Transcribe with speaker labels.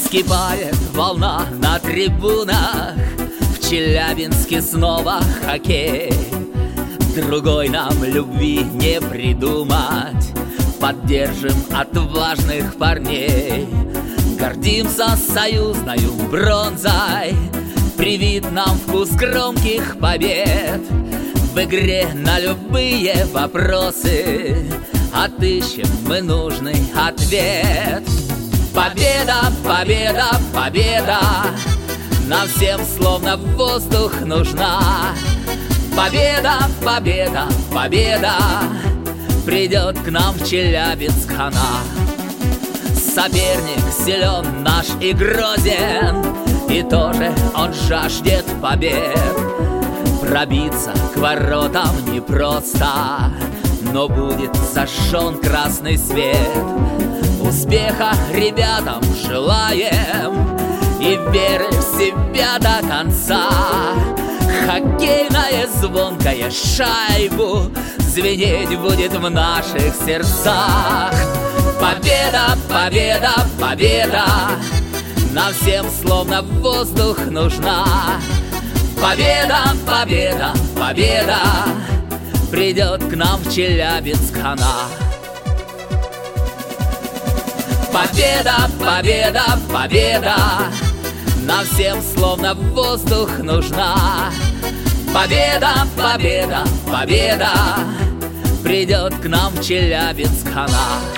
Speaker 1: Вскипает волна на трибунах, в Челябинске снова хоккей. Другой нам любви не придумать, поддержим отважных парней. Гордимся союзною бронзой, привит нам вкус громких побед. В игре на любые вопросы отыщем мы нужный ответ. Победа, победа, победа нам всем словно воздух нужна. Победа, победа, победа придет к нам в Челябинск она. Соперник силен наш и грозен, и тоже он жаждет побед. Пробиться к воротам непросто, но будет зажжен красный свет. Успеха ребятам желаем и веры в себя до конца. Хоккейная звонкая шайбу звенеть будет в наших сердцах. Победа, победа, победа нам всем словно воздух нужна. Победа, победа, победа придет к нам в Челябинск она. Победа, победа, победа нам всем словно воздух нужна. Победа, победа, победа придет к нам в Челябинск она.